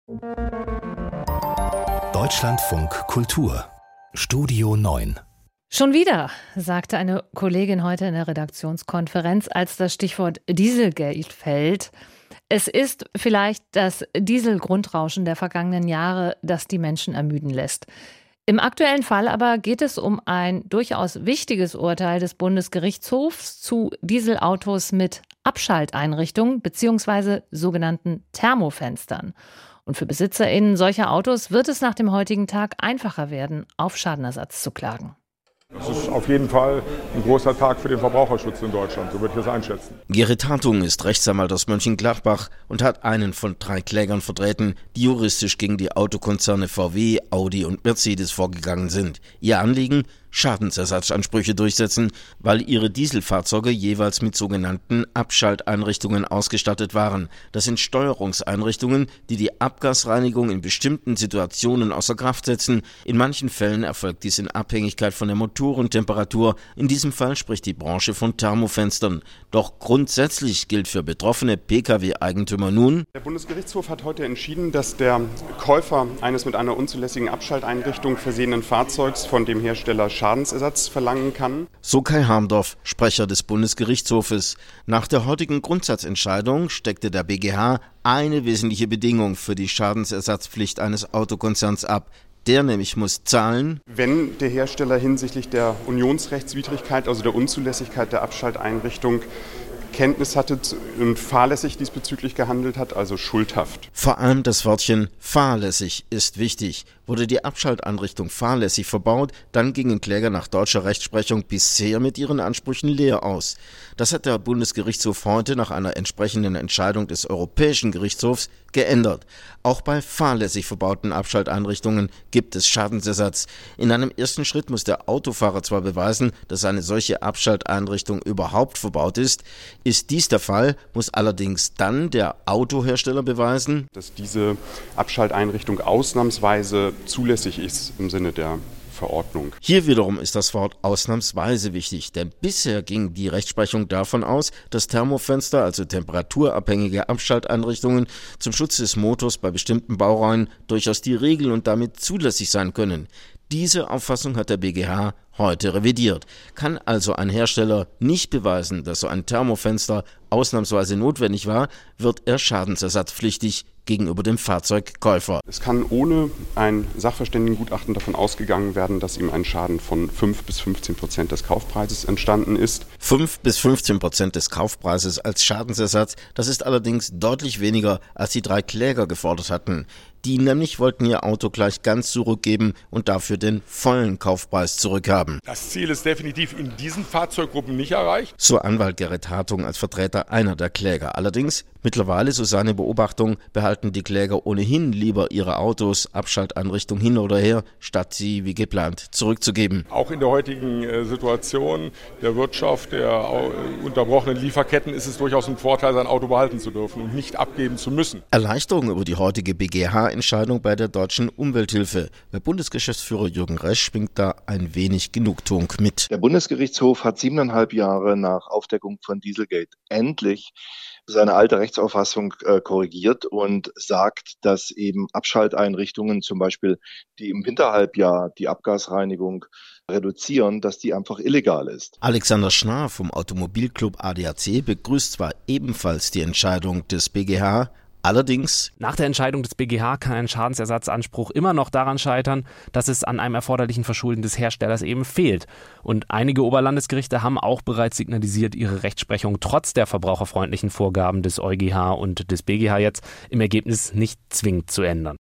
Deutschlandfunk Kultur Studio 9. Schon wieder, sagte eine Kollegin heute in der Redaktionskonferenz, als das Stichwort Dieselgate fällt. Es ist vielleicht das Dieselgrundrauschen der vergangenen Jahre, das die Menschen ermüden lässt. Im aktuellen Fall aber geht es um ein durchaus wichtiges Urteil des Bundesgerichtshofs zu Dieselautos mit Abschalteinrichtungen bzw. sogenannten Thermofenstern. Und für BesitzerInnen solcher Autos wird es nach dem heutigen Tag einfacher werden, auf Schadenersatz zu klagen. Das ist auf jeden Fall ein großer Tag für den Verbraucherschutz in Deutschland, so würde ich das einschätzen. Gerrit Hartung ist Rechtsanwalt aus Mönchengladbach und hat einen von 3 Klägern vertreten, die juristisch gegen die Autokonzerne VW, Audi und Mercedes vorgegangen sind. Ihr Anliegen? Schadensersatzansprüche durchsetzen, weil ihre Dieselfahrzeuge jeweils mit sogenannten Abschalteinrichtungen ausgestattet waren. Das sind Steuerungseinrichtungen, die die Abgasreinigung in bestimmten Situationen außer Kraft setzen. In manchen Fällen erfolgt dies in Abhängigkeit von der Motorentemperatur. In diesem Fall spricht die Branche von Thermofenstern. Doch grundsätzlich gilt für betroffene Pkw-Eigentümer nun: Der Bundesgerichtshof hat heute entschieden, dass der Käufer eines mit einer unzulässigen Abschalteinrichtung versehenen Fahrzeugs von dem Hersteller Schadensersatz verlangen kann. So Kai Harmdorf, Sprecher des Bundesgerichtshofes. Nach der heutigen Grundsatzentscheidung steckte der BGH eine wesentliche Bedingung für die Schadensersatzpflicht eines Autokonzerns ab. Der nämlich muss zahlen, wenn der Hersteller hinsichtlich der Unionsrechtswidrigkeit, also der Unzulässigkeit der Abschalteinrichtung, Kenntnis hatte und fahrlässig diesbezüglich gehandelt hat, also schuldhaft. Vor allem das Wörtchen fahrlässig ist wichtig. Wurde die Abschalteinrichtung fahrlässig verbaut, dann gingen Kläger nach deutscher Rechtsprechung bisher mit ihren Ansprüchen leer aus. Das hat der Bundesgerichtshof heute nach einer entsprechenden Entscheidung des Europäischen Gerichtshofs geändert. Auch bei fahrlässig verbauten Abschalteinrichtungen gibt es Schadensersatz. In einem ersten Schritt muss der Autofahrer zwar beweisen, dass eine solche Abschalteinrichtung überhaupt verbaut ist. Ist dies der Fall, muss allerdings dann der Autohersteller beweisen, dass diese Abschalteinrichtung ausnahmsweise zulässig ist im Sinne der Verordnung. Hier wiederum ist das Wort ausnahmsweise wichtig, denn bisher ging die Rechtsprechung davon aus, dass Thermofenster, also temperaturabhängige Abschalteinrichtungen zum Schutz des Motors bei bestimmten Baureihen durchaus die Regel und damit zulässig sein können. Diese Auffassung hat der BGH heute revidiert. Kann also ein Hersteller nicht beweisen, dass so ein Thermofenster ausnahmsweise notwendig war, wird er schadensersatzpflichtig gegenüber dem Fahrzeugkäufer. Es kann ohne ein Sachverständigengutachten davon ausgegangen werden, dass ihm ein Schaden von 5-15% des Kaufpreises entstanden ist. 5-15% des Kaufpreises als Schadensersatz, das ist allerdings deutlich weniger, als die 3 Kläger gefordert hatten. Die nämlich wollten ihr Auto gleich ganz zurückgeben und dafür den vollen Kaufpreis zurückhaben. Das Ziel ist definitiv in diesen Fahrzeuggruppen nicht erreicht. So Anwalt Gerrit Hartung als Vertreter einer der Kläger. Allerdings, mittlerweile, so seine Beobachtung, behalten die Kläger ohnehin lieber ihre Autos, Abschalteinrichtung hin oder her, statt sie wie geplant zurückzugeben. Auch in der heutigen Situation der Wirtschaft, der unterbrochenen Lieferketten ist es durchaus ein Vorteil, sein Auto behalten zu dürfen und nicht abgeben zu müssen. Erleichterung über die heutige BGH-Entscheidung bei der Deutschen Umwelthilfe. Bei Bundesgeschäftsführer Jürgen Resch schwingt da ein wenig Genugtuung mit. Der Bundesgerichtshof hat 7,5 Jahre nach Aufdeckung von Dieselgate endlich seine alte Rechtsauffassung korrigiert und sagt, dass eben Abschalteinrichtungen, zum Beispiel die im Winterhalbjahr die Abgasreinigung reduzieren, dass die einfach illegal ist. Alexander Schnarr vom Automobilclub ADAC begrüßt zwar ebenfalls die Entscheidung des BGH, allerdings: Nach der Entscheidung des BGH kann ein Schadensersatzanspruch immer noch daran scheitern, dass es an einem erforderlichen Verschulden des Herstellers eben fehlt. Und einige Oberlandesgerichte haben auch bereits signalisiert, ihre Rechtsprechung trotz der verbraucherfreundlichen Vorgaben des EuGH und des BGH jetzt im Ergebnis nicht zwingend zu ändern.